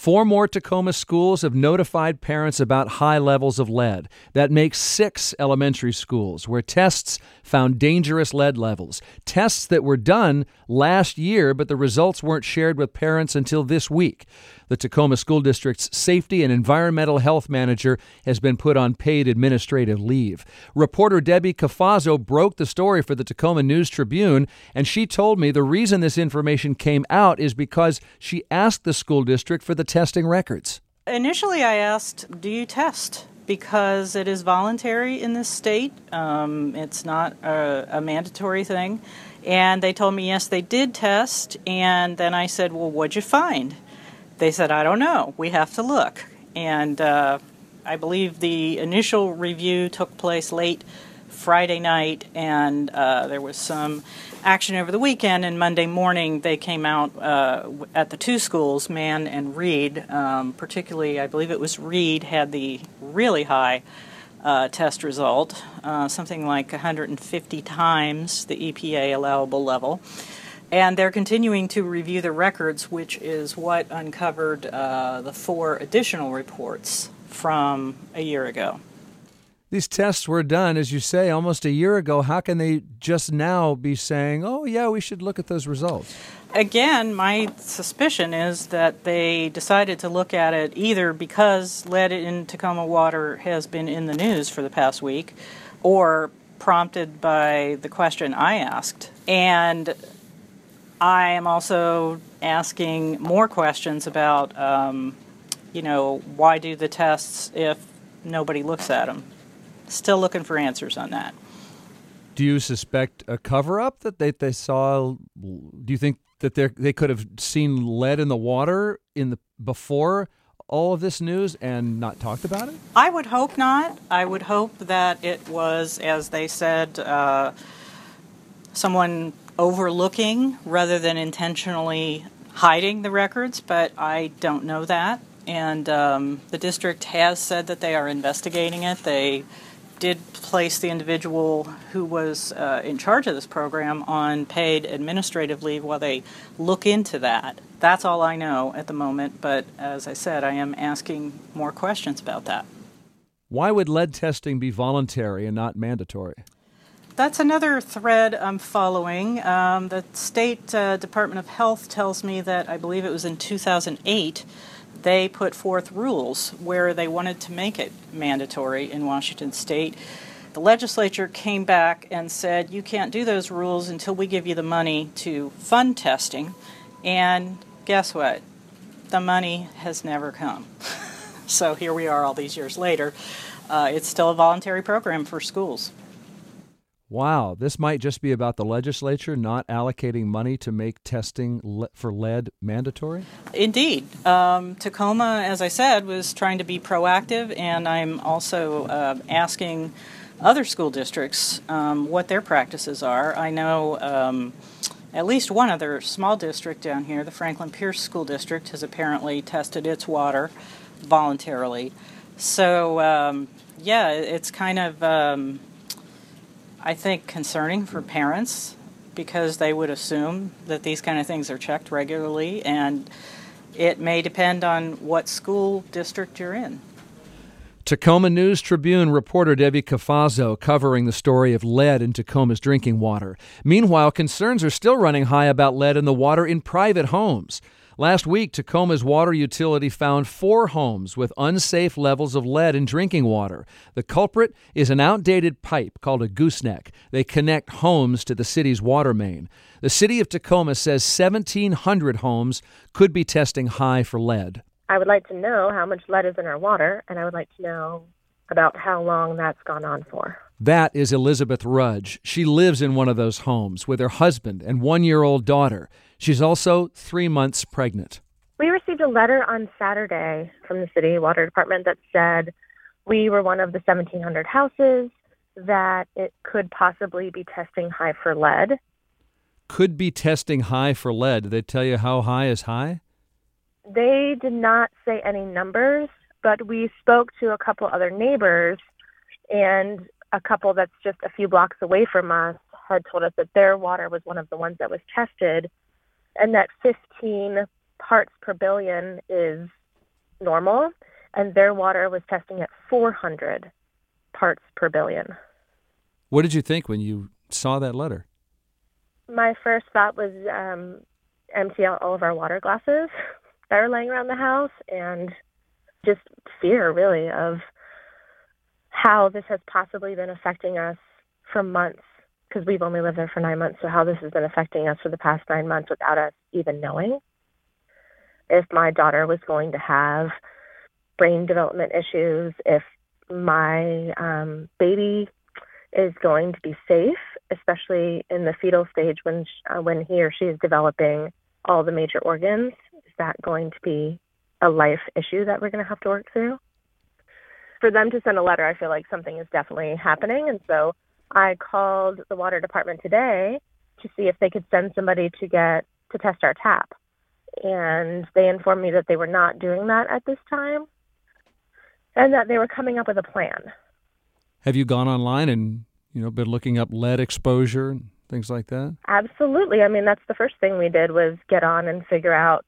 4 more Tacoma schools have notified parents about high levels of lead. That makes 6 elementary schools where tests found dangerous lead levels. Tests that were done last year, but the results weren't shared with parents until this week. The Tacoma School District's Safety and Environmental Health Manager has been put on paid administrative leave. Reporter Debbie Cafazzo broke the story for the Tacoma News-Tribune, and she told me the reason this information came out is because she asked the school district for the testing records. Initially, I asked, do you test? Because it is voluntary in this state. It's not a mandatory thing. And they told me, yes, they did test. And then I said, well, what'd you find? They said, I don't know. We have to look. And I believe the initial review took place late Friday night, and there was some action over the weekend, and Monday morning they came out at the 2 schools, Mann and Reed. Particularly, I believe it was Reed had the really high test result, something like 150 times the EPA allowable level. And they're continuing to review the records, which is what uncovered the 4 additional reports from a year ago. These tests were done, as you say, almost a year ago. How can they just now be saying, oh, yeah, we should look at those results? Again, my suspicion is that they decided to look at it either because lead in Tacoma water has been in the news for the past week, or prompted by the question I asked. And I am also asking more questions about, why do the tests if nobody looks at them? Still looking for answers on that. Do you suspect a cover-up that they saw? Do you think that they could have seen lead in the water before all of this news and not talked about it? I would hope not. I would hope that it was, as they said, someone overlooking rather than intentionally hiding the records, but I don't know that. And the district has said that they are investigating it. They did place the individual who was in charge of this program on paid administrative leave while they look into that. That's all I know at the moment, but as I said, I am asking more questions about that. Why would lead testing be voluntary and not mandatory? That's another thread I'm following. The State Department of Health tells me that I believe it was in 2008 they put forth rules where they wanted to make it mandatory in Washington State. The legislature came back and said, you can't do those rules until we give you the money to fund testing. And guess what? The money has never come. So here we are all these years later. It's still a voluntary program for schools. Wow, this might just be about the legislature not allocating money to make testing for lead mandatory? Indeed. Tacoma, as I said, was trying to be proactive, and I'm also asking other school districts what their practices are. I know at least one other small district down here, the Franklin Pierce School District, has apparently tested its water voluntarily. So, it's kind of... I think concerning for parents because they would assume that these kind of things are checked regularly, and it may depend on what school district you're in. Tacoma News-Tribune reporter Debbie Cafazzo covering the story of lead in Tacoma's drinking water. Meanwhile, concerns are still running high about lead in the water in private homes. Last week, Tacoma's water utility found 4 homes with unsafe levels of lead in drinking water. The culprit is an outdated pipe called a gooseneck. They connect homes to the city's water main. The city of Tacoma says 1,700 homes could be testing high for lead. I would like to know how much lead is in our water, and I would like to know about how long that's gone on for. That is Elizabeth Rudge. She lives in one of those homes with her husband and 1-year-old daughter. She's also 3 months pregnant. We received a letter on Saturday from the city water department that said we were one of the 1,700 houses that it could possibly be testing high for lead. Could be testing high for lead. Did they tell you how high is high? They did not say any numbers, but we spoke to a couple other neighbors, and a couple that's just a few blocks away from us had told us that their water was one of the ones that was tested, and that 15 parts per billion is normal, and their water was testing at 400 parts per billion. What did you think when you saw that letter? My first thought was empty out all of our water glasses that are laying around the house, and just fear, really, of how this has possibly been affecting us for months, because we've only lived there for 9 months, so how this has been affecting us for the past 9 months without us even knowing. If my daughter was going to have brain development issues, if my baby is going to be safe, especially in the fetal stage when he or she is developing all the major organs. Is that going to be a life issue that we're going to have to work through? For them to send a letter, I feel like something is definitely happening. And so I called the water department today to see if they could send somebody to test our tap. And they informed me that they were not doing that at this time and that they were coming up with a plan. Have you gone online and, been looking up lead exposure and things like that? Absolutely. I mean, that's the first thing we did was get on and figure out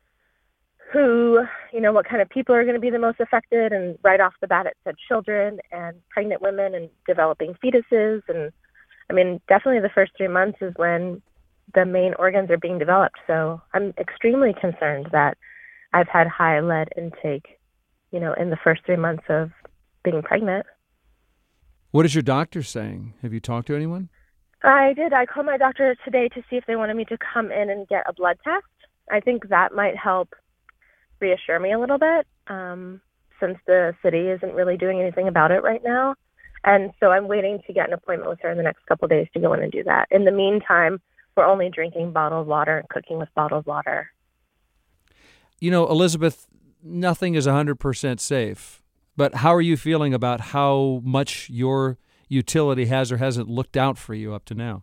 what kind of people are going to be the most affected. And right off the bat, it said children and pregnant women and developing fetuses. And I mean, definitely the first 3 months is when the main organs are being developed. So I'm extremely concerned that I've had high lead intake, in the first 3 months of being pregnant. What is your doctor saying? Have you talked to anyone? I did. I called my doctor today to see if they wanted me to come in and get a blood test. I think that might help reassure me a little bit, since the city isn't really doing anything about it right now. And so I'm waiting to get an appointment with her in the next couple of days to go in and do that. In the meantime, we're only drinking bottled water and cooking with bottled water. Elizabeth, nothing is 100% safe. But how are you feeling about how much your utility has or hasn't looked out for you up to now?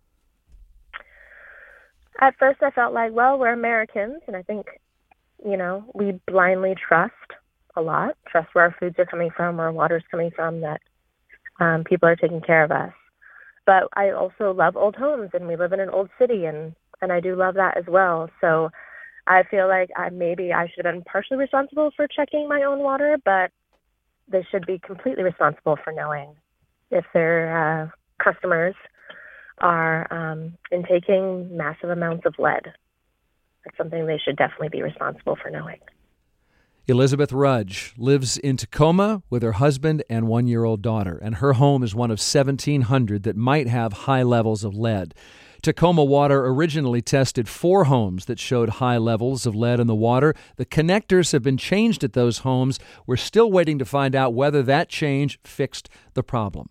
At first I felt like, well, we're Americans, and I think, we blindly trust a lot, trust where our foods are coming from, where our water is coming from, that people are taking care of us. But I also love old homes, and we live in an old city, and I do love that as well. So I feel like maybe I should have been partially responsible for checking my own water, but they should be completely responsible for knowing if their customers are intaking massive amounts of lead. That's something they should definitely be responsible for knowing. Elizabeth Rudge lives in Tacoma with her husband and 1-year-old daughter, and her home is one of 1,700 that might have high levels of lead. Tacoma Water originally tested 4 homes that showed high levels of lead in the water. The connectors have been changed at those homes. We're still waiting to find out whether that change fixed the problem.